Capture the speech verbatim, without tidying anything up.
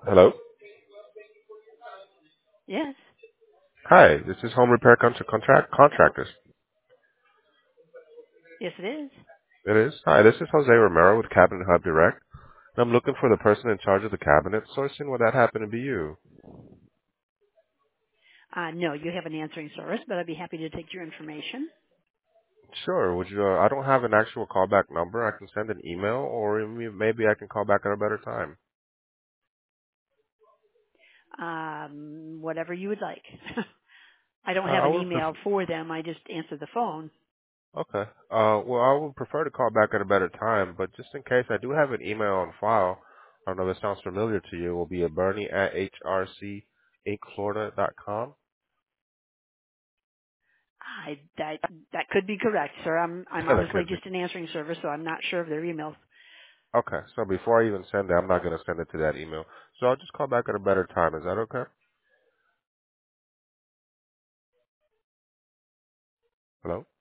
Hello. Yes. Hi, this is Home Repair Contra- Contract Contractors. Yes, it is. It is. Hi, this is Jose Romero with Cabinet Hub Direct. And I'm looking for the person in charge of the cabinet sourcing. Would that happen to be you? Uh, no, you have an answering service, but I'd be happy to take your information. Sure. Would you? Uh, I don't have an actual callback number. I can send an email, or m- maybe I can call back at a better time. Um, whatever you would like. I don't Uh, have I an would. email Pref- for them. I just answer the phone. okay. Uh, well, I would prefer to call back at a better time, but just in case, I do have an email on file. I don't know if it sounds familiar to you. It will be a Bernie at hrcinc florida dot com. I, that that could be correct, sir. I'm I'm that honestly could be. just an answering service, so I'm not sure of their emails. Okay, so before I even send it, I'm not going to send it to that email. So I'll just call back at a better time. Is that okay? Hello?